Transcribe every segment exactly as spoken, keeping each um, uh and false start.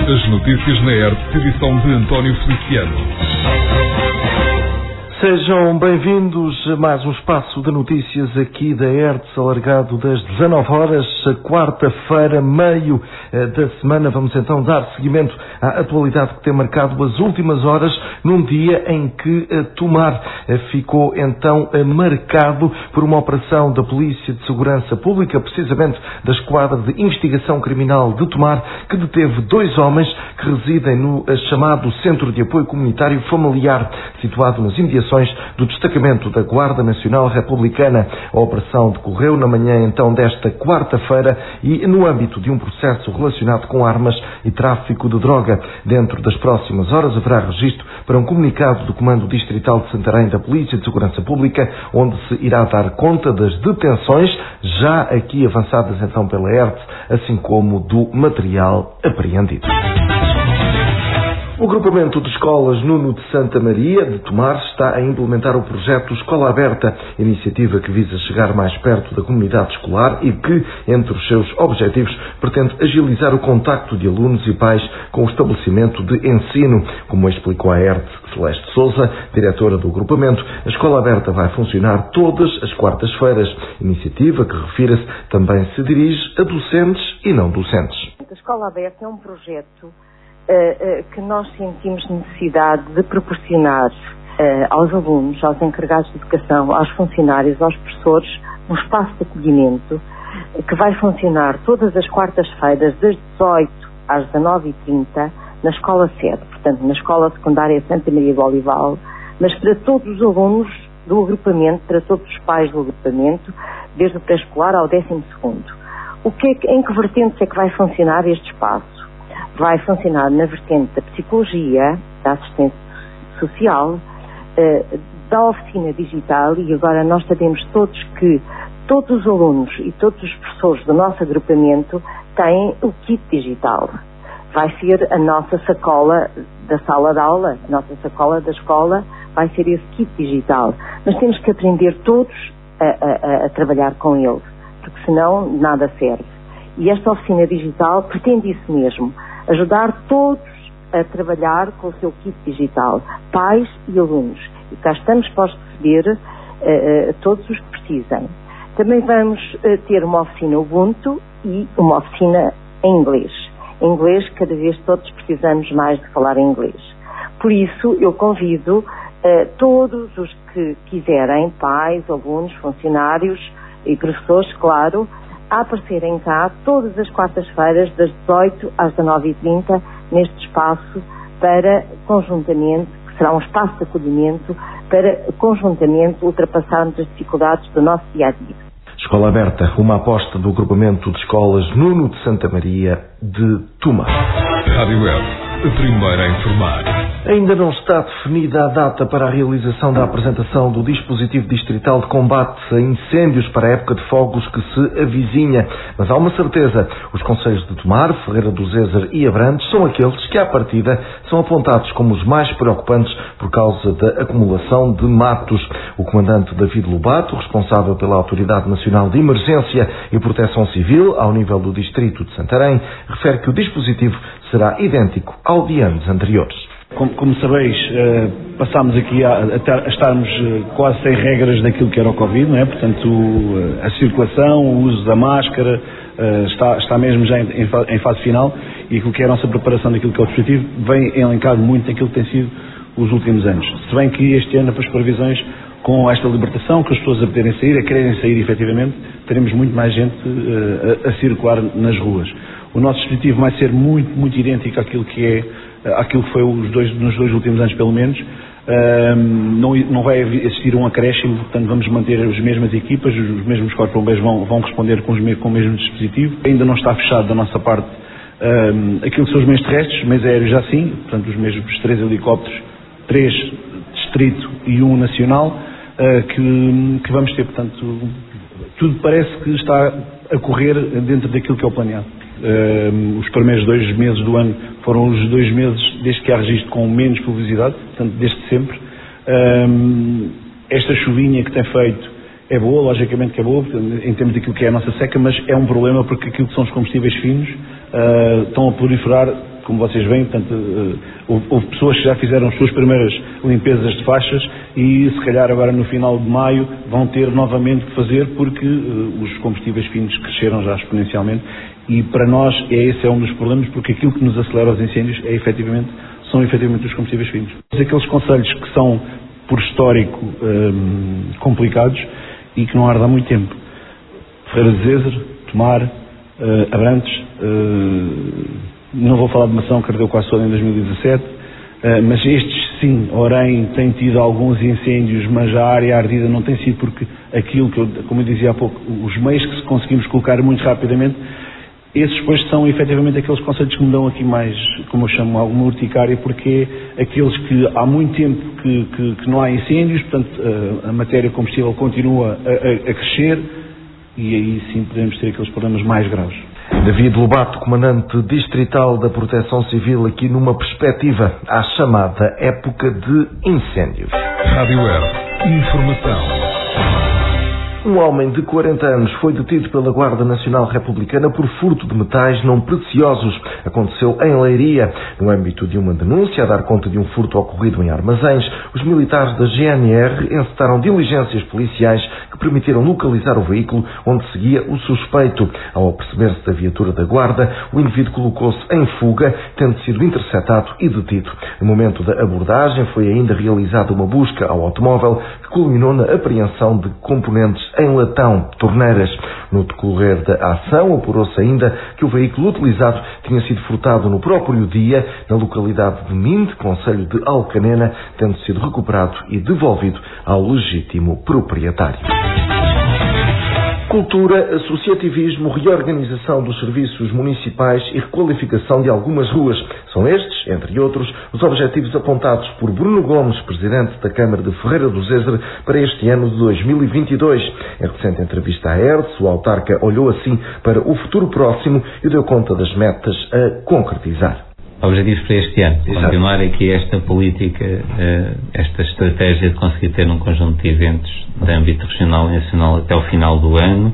As notícias na R T P, edição de António Feliciano. Sejam bem-vindos a mais um espaço de notícias aqui da R T S, alargado das dezanove horas, quarta-feira, meio da semana. Vamos então dar seguimento à atualidade que tem marcado as últimas horas, num dia em que Tomar ficou então marcado por uma operação da Polícia de Segurança Pública, precisamente da Esquadra de Investigação Criminal de Tomar, que deteve dois homens que residem no chamado Centro de Apoio Comunitário Familiar, situado nas imediações do destacamento da Guarda Nacional Republicana. A operação decorreu na manhã então desta quarta-feira e no âmbito de um processo relacionado com armas e tráfico de droga. Dentro das próximas horas haverá registro para um comunicado do Comando Distrital de Santarém da Polícia de Segurança Pública, onde se irá dar conta das detenções, já aqui avançadas então pela R T S, assim como do material apreendido. O Agrupamento de Escolas Nuno de Santa Maria de Tomar está a implementar o projeto Escola Aberta, iniciativa que visa chegar mais perto da comunidade escolar e que, entre os seus objetivos, pretende agilizar o contacto de alunos e pais com o estabelecimento de ensino. Como explicou a R T S Celeste Sousa, diretora do agrupamento, a Escola Aberta vai funcionar todas as quartas-feiras, iniciativa que, refira-se, também se dirige a docentes e não docentes. A Escola Aberta é um projeto que nós sentimos necessidade de proporcionar aos alunos, aos encarregados de educação, aos funcionários, aos professores, um espaço de acolhimento que vai funcionar todas as quartas-feiras, das dezoito às dezanove e trinta, na Escola Sede, portanto, na Escola Secundária Santa Maria do Olival, mas para todos os alunos do agrupamento, para todos os pais do agrupamento, desde o pré-escolar ao décimo segundo. O que é que, em que vertentes é que vai funcionar este espaço? Vai funcionar na vertente da psicologia, da assistência social, da oficina digital, e agora nós sabemos todos que todos os alunos e todos os professores do nosso agrupamento têm o kit digital. Vai ser a nossa sacola da sala de aula, a nossa sacola da escola, vai ser esse kit digital. Mas temos que aprender todos a, a, a trabalhar com ele, porque senão nada serve. E esta oficina digital pretende isso mesmo, ajudar todos a trabalhar com o seu kit digital, pais e alunos. E cá estamos para os receber uh, uh, todos os que precisem. Também vamos uh, ter uma oficina Ubuntu e uma oficina em inglês. Em inglês, cada vez todos precisamos mais de falar em inglês. Por isso, eu convido uh, todos os que quiserem, pais, alunos, funcionários e professores, claro, a aparecerem cá todas as quartas-feiras, das dezoito às dezanove e trinta, neste espaço, para conjuntamente, que será um espaço de acolhimento, para conjuntamente ultrapassarmos as dificuldades do nosso dia-a-dia. Escola Aberta, uma aposta do Agrupamento de Escolas Nuno de Santa Maria de Tomar. Rádio R T S, a primeira a informar. Ainda não está definida a data para a realização da apresentação do dispositivo distrital de combate a incêndios para a época de fogos que se avizinha. Mas há uma certeza, os concelhos de Tomar, Ferreira do Zezer e Abrantes são aqueles que, à partida, são apontados como os mais preocupantes por causa da acumulação de matos. O comandante David Lobato, responsável pela Autoridade Nacional de Emergência e Proteção Civil, ao nível do distrito de Santarém, refere que o dispositivo será idêntico ao de anos anteriores. Como, como sabeis, uh, passámos aqui a, a, a estarmos uh, quase sem regras daquilo que era o Covid, não é? Portanto, uh, a circulação, o uso da máscara, uh, está, está mesmo já em, em, em fase final, e aquilo que é a nossa preparação daquilo que é o dispositivo vem elencado muito daquilo que tem sido os últimos anos. Se bem que este ano, para as previsões, com esta libertação, com as pessoas a poderem sair, a quererem sair efetivamente, teremos muito mais gente uh, a, a circular nas ruas. O nosso dispositivo vai ser muito, muito idêntico àquilo que é aquilo que foi os dois, nos dois últimos anos, pelo menos. Um, não, não vai existir um acréscimo, portanto vamos manter as mesmas equipas, os mesmos corpos de bombeiros vão, vão responder com, os, com o mesmo dispositivo. Ainda não está fechado da nossa parte um, aquilo que são os meios terrestres, meios aéreos já sim, portanto os mesmos três helicópteros, três distrito e um nacional, uh, que, que vamos ter, portanto tudo parece que está a correr dentro daquilo que é o planeado. Uh, os primeiros dois meses do ano foram os dois meses desde que há registro com menos pluviosidade, portanto desde sempre. Uh, esta chuvinha que tem feito é boa, logicamente que é boa, em termos daquilo que é a nossa seca, mas é um problema porque aquilo que são os combustíveis finos uh, estão a proliferar como vocês veem, portanto, houve, houve pessoas que já fizeram as suas primeiras limpezas de faixas e se calhar agora no final de maio vão ter novamente que fazer porque uh, os combustíveis finos cresceram já exponencialmente e para nós é, esse é um dos problemas, porque aquilo que nos acelera os incêndios é efetivamente, são efetivamente os combustíveis finos. Aqueles concelhos que são por histórico um, complicados e que não ardem há muito tempo. Ferreira de Zezer, Tomar, uh, Abrantes, uh, não vou falar de Mação, que ardeu quase toda em dois mil e dezassete, uh, mas estes sim, Orem, têm tido alguns incêndios, mas a área ardida não tem sido porque aquilo que, eu, como eu dizia há pouco, os meios que conseguimos colocar muito rapidamente, esses depois são efetivamente aqueles concelhos que me dão aqui mais, como eu chamo, alguma urticária, porque é aqueles que há muito tempo que, que, que não há incêndios, portanto a, a matéria combustível continua a, a, a crescer e aí sim podemos ter aqueles problemas mais graves. David Lobato, comandante distrital da Proteção Civil, aqui numa perspectiva à chamada época de incêndios. Rádio Air, informação. Um homem de quarenta anos foi detido pela Guarda Nacional Republicana por furto de metais não preciosos. Aconteceu em Leiria. No âmbito de uma denúncia a dar conta de um furto ocorrido em armazéns, os militares da G N R encetaram diligências policiais que permitiram localizar o veículo onde seguia o suspeito. Ao aperceber-se da viatura da Guarda, o indivíduo colocou-se em fuga, tendo sido interceptado e detido. No momento da abordagem foi ainda realizada uma busca ao automóvel que culminou na apreensão de componentes em latão, torneiras. No decorrer da ação, apurou-se ainda que o veículo utilizado tinha sido furtado no próprio dia na localidade de Minde, concelho de Alcanena, tendo sido recuperado e devolvido ao legítimo proprietário. Cultura, associativismo, reorganização dos serviços municipais e requalificação de algumas ruas. São estes, entre outros, os objetivos apontados por Bruno Gomes, presidente da Câmara de Ferreira do Zezer, para este ano de dois mil e vinte e dois. Em recente entrevista à Hertz, o autarca olhou assim para o futuro próximo e deu conta das metas a concretizar. Objetivos para este ano, Exato. Continuar aqui esta política, esta estratégia de conseguir ter um conjunto de eventos de âmbito regional e nacional até o final do ano,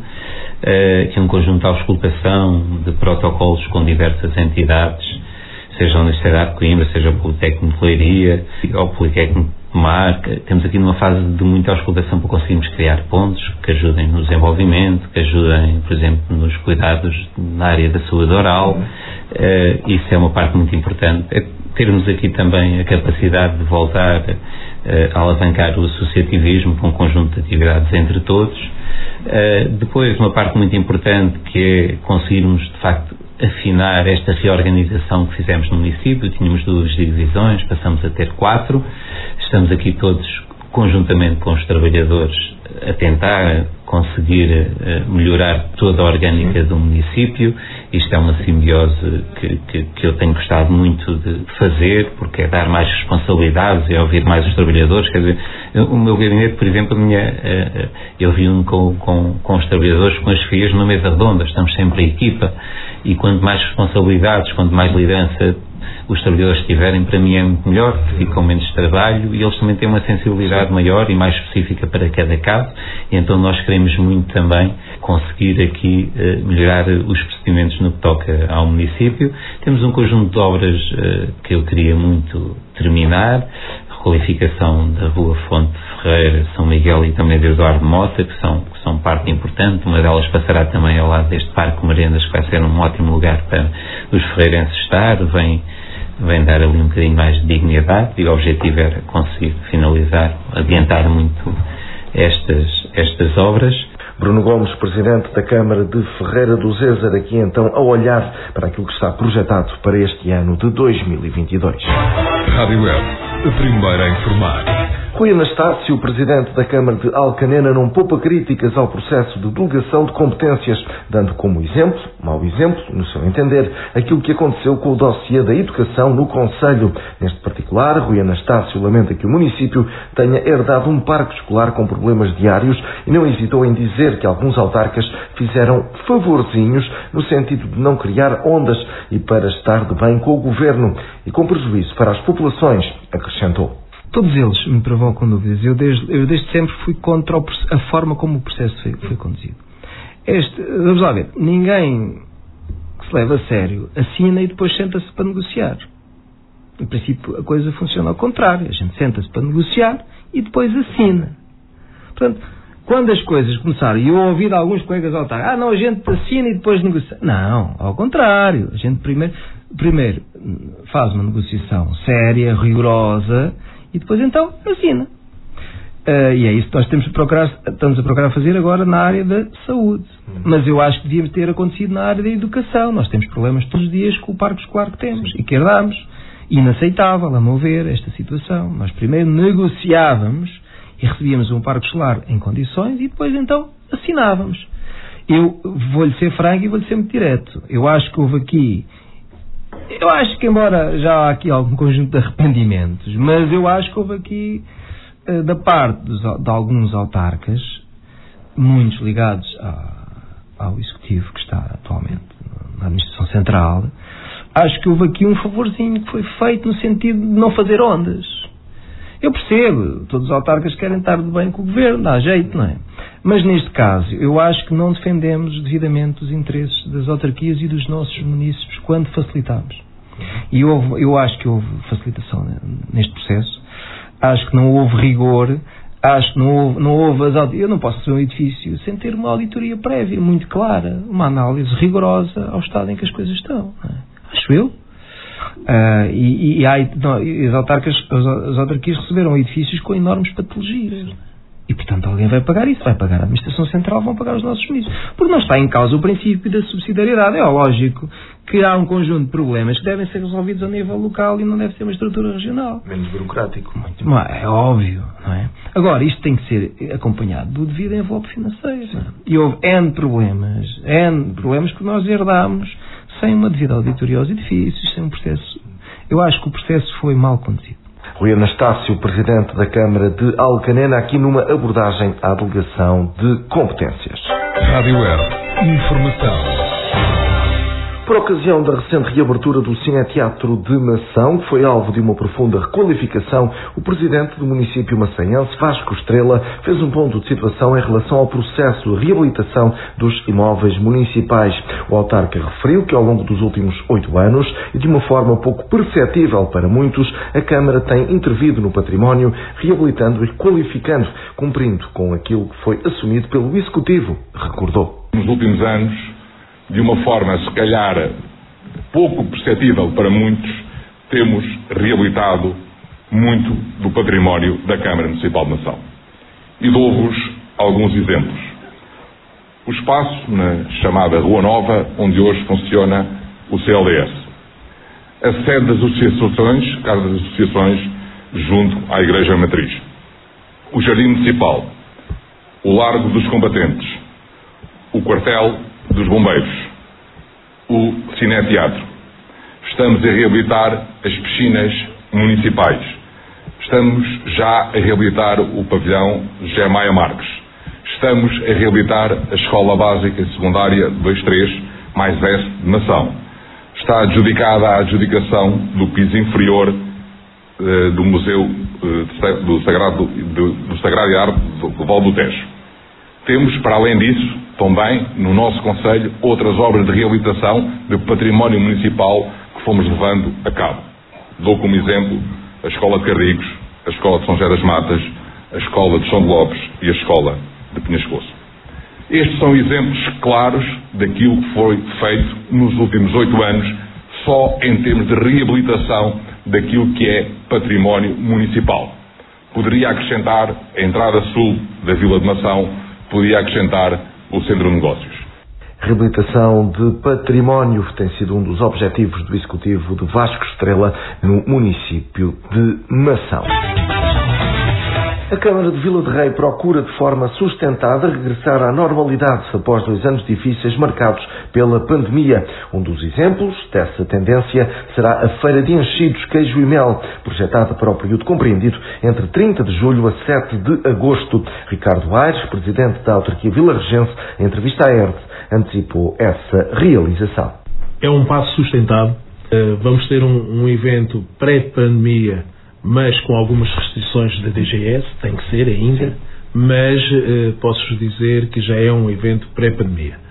e um conjunto de auscultação de protocolos com diversas entidades, seja a Universidade de Coimbra, seja o Politécnico de Leiria, ou o Politécnico de Mar. Temos aqui numa fase de muita auscultação para conseguirmos criar pontos que ajudem no desenvolvimento, que ajudem, por exemplo, nos cuidados na área da saúde oral. Uh, isso é uma parte muito importante. É termos aqui também a capacidade de voltar uh, a alavancar o associativismo com um conjunto de atividades entre todos. Uh, depois, uma parte muito importante que é conseguirmos, de facto, afinar esta reorganização que fizemos no município. Tínhamos duas divisões, passamos a ter quatro. Estamos aqui todos, conjuntamente com os trabalhadores, a tentar conseguir uh, melhorar toda a orgânica do município. Isto é uma simbiose que, que, que eu tenho gostado muito de fazer, porque é dar mais responsabilidades e ouvir mais os trabalhadores. Quer dizer, o meu gabinete, por exemplo, a minha, uh, eu reúno com, com, com os trabalhadores, com as F I As, numa mesa redonda. Estamos sempre a equipa, e quanto mais responsabilidades, quanto mais liderança os trabalhadores tiverem, para mim é muito melhor, porque ficam menos trabalho e eles também têm uma sensibilidade maior e mais específica para cada caso, e então nós queremos muito também conseguir aqui uh, melhorar os procedimentos no que toca ao município. Temos um conjunto de obras uh, que eu queria muito terminar, requalificação da Rua Fonte Ferreira, São Miguel e também de Eduardo Mota, que são, que são parte importante. Uma delas passará também ao lado deste Parque Merendas, que vai ser um ótimo lugar para os ferreirenses estar, vem, vem dar ali um bocadinho mais de dignidade, e o objetivo era conseguir finalizar, adiantar muito estas, estas obras. Bruno Gomes, presidente da Câmara de Ferreira do Zezer, aqui então a olhar para aquilo que está projetado para este ano de dois mil e vinte e dois. Rádio Web, a primeira a informar. Rui Anastácio, presidente da Câmara de Alcanena, não poupa críticas ao processo de delegação de competências, dando como exemplo, mau exemplo, no seu entender, aquilo que aconteceu com o dossiê da educação no Conselho. Neste particular, Rui Anastácio lamenta que o município tenha herdado um parque escolar com problemas diários e não hesitou em dizer que alguns autarcas fizeram favorzinhos no sentido de não criar ondas e para estar de bem com o governo e com prejuízo para as populações, acrescentou. Todos eles me provocam dúvidas. Eu desde, eu desde sempre fui contra o, a forma como o processo foi, foi conduzido. Este, vamos lá ver, ninguém que se leva a sério assina e depois senta-se para negociar. Em princípio, a coisa funciona ao contrário. A gente senta-se para negociar e depois assina. Portanto, quando as coisas começaram, e eu ouvi de alguns colegas autárquicos, ah, não, a gente assina e depois negocia. Não, ao contrário. A gente primeiro, primeiro faz uma negociação séria, rigorosa, e depois então assina. Uh, e é isso que nós temos a procurar, estamos a procurar fazer agora na área da saúde. Mas eu acho que devia ter acontecido na área da educação. Nós temos problemas todos os dias com o parque escolar que temos e que herdamos. Inaceitável, a meu ver, esta situação. Nós primeiro negociávamos e recebíamos um parque escolar em condições e depois então assinávamos. Eu vou-lhe ser franco e vou-lhe ser muito direto. Eu acho que houve aqui, eu acho que embora já há aqui algum conjunto de arrependimentos, mas eu acho que houve aqui da parte dos, de alguns autarcas, muitos ligados a, ao executivo que está atualmente na administração central, acho que houve aqui um favorzinho que foi feito no sentido de não fazer ondas. Eu percebo, todos os autarcas querem estar de bem com o governo, dá jeito, não é? Mas neste caso, eu acho que não defendemos devidamente os interesses das autarquias e dos nossos munícipes quando facilitamos. E houve, eu acho que houve facilitação neste processo. Acho que não houve rigor, acho que não houve, não houve as auditoриas. Eu não posso receber um edifício sem ter uma auditoria prévia, muito clara, uma análise rigorosa ao estado em que as coisas estão. Não é? Acho eu. Uh, e, e, há, não, e as, autarcas, as, as autarquias receberam edifícios com enormes patologias. E, portanto, alguém vai pagar isso, vai pagar a administração central, vão pagar os nossos municípios. Porque não está em causa o princípio da subsidiariedade. É lógico que há um conjunto de problemas que devem ser resolvidos a nível local e não deve ser uma estrutura regional. Menos burocrático. Muito mais, é óbvio, não é? Agora, isto tem que ser acompanhado do devido envelope financeiro. E houve N problemas, N problemas que nós herdámos sem uma devida auditoria aos edifícios, sem um processo. Eu acho que o processo foi mal conduzido. Rui Anastácio, Presidente da Câmara de Alcanena, aqui numa abordagem à delegação de competências. Rádio R. Informação. Por ocasião da recente reabertura do Cineteatro de Mação, que foi alvo de uma profunda requalificação, o Presidente do município maçanhense, Vasco Estrela, fez um ponto de situação em relação ao processo de reabilitação dos imóveis municipais. O autarca referiu que ao longo dos últimos oito anos, e de uma forma pouco perceptível para muitos, a Câmara tem intervido no património, reabilitando e qualificando, cumprindo com aquilo que foi assumido pelo Executivo, recordou. Nos últimos anos, de uma forma, se calhar, pouco perceptível para muitos, temos reabilitado muito do património da Câmara Municipal de Mação. E dou-vos alguns exemplos. O espaço na chamada Rua Nova, onde hoje funciona o C L D S. A sede das associações, Casa das Associações, junto à Igreja Matriz. O Jardim Municipal. O Largo dos Combatentes. O Quartel dos Bombeiros, o Cineteatro. Estamos a reabilitar as piscinas municipais. Estamos já a reabilitar o pavilhão José Maia Marques. Estamos a reabilitar a Escola Básica e Secundária dois três mais S de Mação. Está adjudicada a adjudicação do piso inferior eh, do Museu eh, do Sagrado, do, do Sagrado e Arte do, do Val do Tejo. Temos, para além disso, também, no nosso Conselho, outras obras de reabilitação de património municipal que fomos levando a cabo. Dou como exemplo a Escola de Carrigos, a Escola de São José das Matas, a Escola de São de Lopes e a Escola de Penhascoso. Estes são exemplos claros daquilo que foi feito nos últimos oito anos, só em termos de reabilitação daquilo que é património municipal. Poderia acrescentar a entrada sul da Vila de Mação, podia acrescentar o Centro de Negócios. Reabilitação de património tem sido um dos objetivos do Executivo de Vasco Estrela no município de Mação. A Câmara de Vila de Rei procura de forma sustentada regressar à normalidade após dois anos difíceis marcados pela pandemia. Um dos exemplos dessa tendência será a Feira de Enchidos, Queijo e Mel, projetada para o período compreendido entre trinta de julho a sete de agosto. Ricardo Aires, Presidente da Autarquia vilarregense, em entrevista à R T, antecipou essa realização. É um passo sustentado. Vamos ter um, um evento pré-pandemia, mas com algumas restrições da D G S, tem que ser ainda, mas eh, posso-vos dizer que já é um evento pré-pandemia.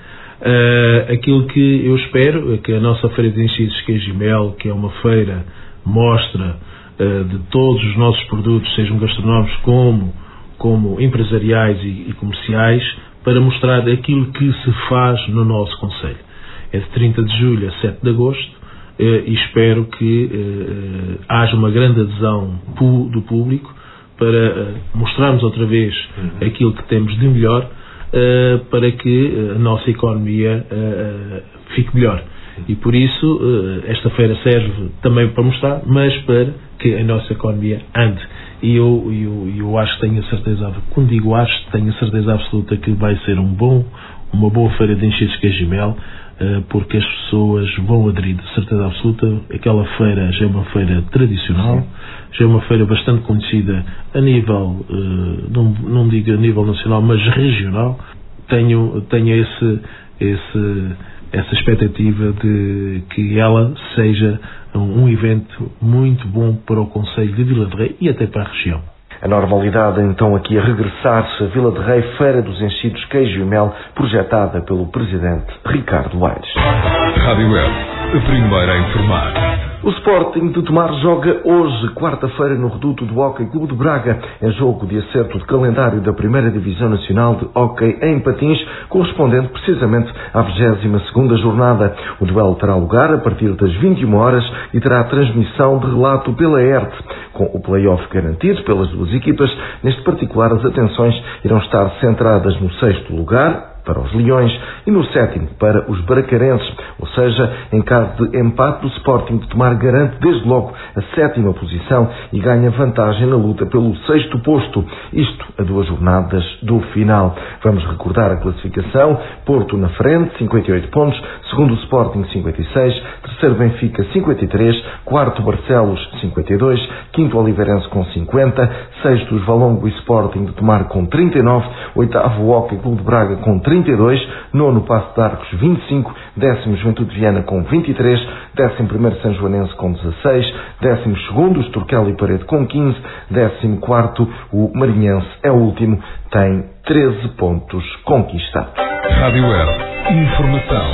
Uh, aquilo que eu espero é que a nossa Feira de Enchidos de Queijo e Mel, que é uma feira mostra uh, de todos os nossos produtos, sejam gastronómicos como, como empresariais e, e comerciais, para mostrar aquilo que se faz no nosso concelho. É de trinta de julho a sete de agosto uh, e espero que uh, haja uma grande adesão pu- do público para uh, mostrarmos outra vez uhum. aquilo que temos de melhor, Uh, para que a nossa economia uh, uh, fique melhor. E por isso uh, esta feira serve também para mostrar, mas para que a nossa economia ande. E eu, eu, eu acho que tenho a certeza, quando digo acho, tenho a certeza absoluta que vai ser um bom, uma boa feira de enchidos de queijo e mel, uh, porque as pessoas vão aderir, de certeza absoluta. Aquela feira já é uma feira tradicional, sim. já é uma feira bastante conhecida a nível, uh, não, não digo a nível nacional, mas regional. Tenho, tenho esse, esse, essa expectativa de que ela seja um, um evento muito bom para o concelho de Vila de Rei e até para a região. A normalidade então aqui a regressar a Vila de Rei, Feira dos Enchidos Queijo e Mel, projetada pelo Presidente Ricardo Aires. Rádio Web, a primeira a informar. O Sporting de Tomar joga hoje, quarta-feira, no reduto do Hóquei Clube de Braga, em jogo de acerto de calendário da primeira Divisão Nacional de Hóquei em Patins, correspondente precisamente à vigésima segunda jornada. O duelo terá lugar a partir das vinte e uma horas e terá transmissão de relato pela E R T. Com o play-off garantido pelas duas equipas, neste particular as atenções irão estar centradas no sexto lugar, para os Leões, e no sétimo para os Bracarenses, ou seja, em caso de empate, o Sporting de Tomar garante desde logo a sétima posição e ganha vantagem na luta pelo sexto posto, isto a duas jornadas do final. Vamos recordar a classificação: Porto na frente, cinquenta e oito pontos, segundo o Sporting cinquenta e seis, terceiro Benfica cinquenta e três, quarto Barcelos cinquenta e dois, quinto Oliveirense com cinquenta, sexto os Valongo e Sporting de Tomar com trinta e nove, oitavo Hóquei Clube de Braga com trinta e dois, nono Paço de Arcos vinte e cinco, décimo Juventude de Viana com vinte e três, décimo primeiro São Joanense com dezasseis, décimo segundo os Turquel e Parede com quinze, décimo quarto o Marinhense é o último, tem treze pontos conquistados. Rádio Web, informação.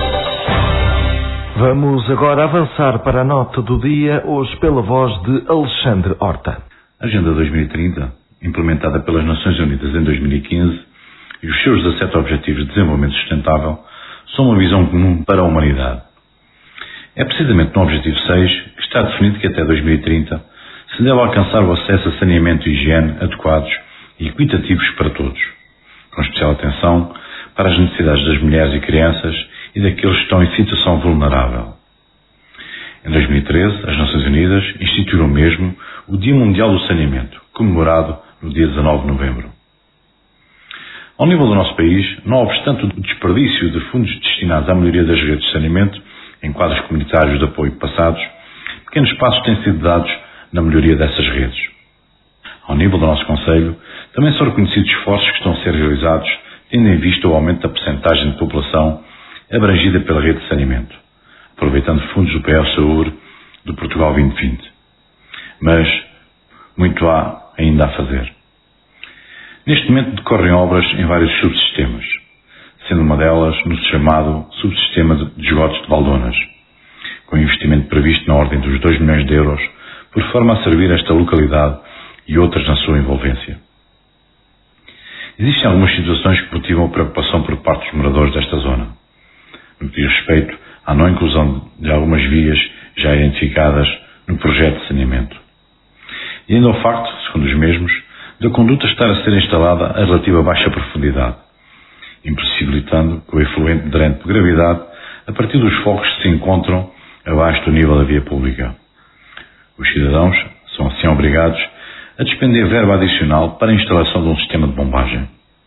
Vamos agora avançar para a nota do dia, hoje pela voz de Alexandre Horta. A Agenda dois mil e trinta, implementada pelas Nações Unidas em dois mil e quinze, e os seus dezassete Objetivos de Desenvolvimento Sustentável são uma visão comum para a humanidade. É precisamente no Objetivo seis que está definido que até dois mil e trinta se deve alcançar o acesso a saneamento e higiene adequados e equitativos para todos, com especial atenção para as necessidades das mulheres e crianças e daqueles que estão em situação vulnerável. Em dois mil e treze, as Nações Unidas instituíram mesmo o Dia Mundial do Saneamento, comemorado no dia dezanove de novembro. Ao nível do nosso país, não obstante o desperdício de fundos destinados à melhoria das redes de saneamento em quadros comunitários de apoio passados, pequenos passos têm sido dados na melhoria dessas redes. Ao nível do nosso concelho, também são reconhecidos esforços que estão a ser realizados, tendo em vista o aumento da percentagem de população abrangida pela rede de saneamento, aproveitando fundos do P R Saúde do Portugal vinte vinte. Mas muito há ainda a fazer. Neste momento decorrem obras em vários subsistemas, sendo uma delas no chamado subsistema de esgotos de Valdonas, com investimento previsto na ordem dos dois milhões de euros, por forma a servir esta localidade e outras na sua envolvência. Existem algumas situações que motivam a preocupação por parte dos moradores desta zona, no que diz respeito à não inclusão de algumas vias já identificadas no projeto de saneamento. E ainda o facto, segundo os mesmos, da conduta estar a ser instalada a relativa baixa profundidade, impossibilitando que o efluente drene por gravidade a partir dos focos que se encontram abaixo do nível da via pública. Os cidadãos são assim obrigados a despender verba adicional para a instalação de um sistema de bombagem.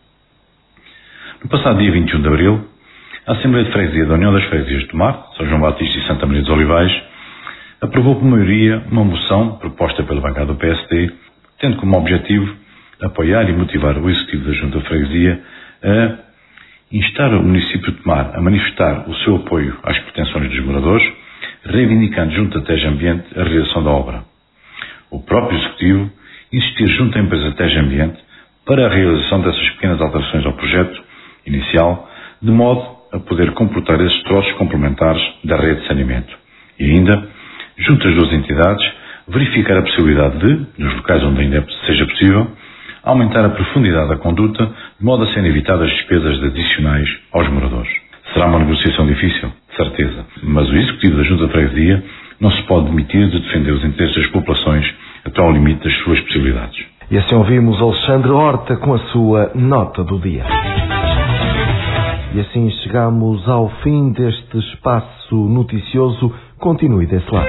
No passado dia vinte e um de abril, a Assembleia de Freguesia da União das Freguesias de Tomar, São João Batista e Santa Maria dos Olivais aprovou por maioria uma moção proposta pela bancada do P S D, tendo como objetivo apoiar e motivar o Executivo da Junta de Freguesia a instar o município de Tomar a manifestar o seu apoio às pretensões dos moradores, reivindicando junto à Tejo Ambiente a realização da obra. O próprio Executivo insistir junto à empresa Tejo Ambiente para a realização dessas pequenas alterações ao projeto inicial, de modo a poder comportar esses troços complementares da rede de saneamento. E ainda, junto às duas entidades, verificar a possibilidade de, nos locais onde ainda seja possível, aumentar a profundidade da conduta, de modo a serem evitadas despesas adicionais aos moradores. Será uma negociação difícil, de certeza, mas o Executivo da Junta de Freguesia não se pode demitir de defender os interesses das populações até ao limite das suas possibilidades. E assim ouvimos Alexandre Horta com a sua nota do dia. E assim chegamos ao fim deste espaço noticioso. Continue desse lado.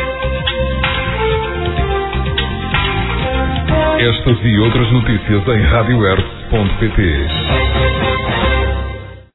Estas e outras notícias em rádio ertz ponto pt.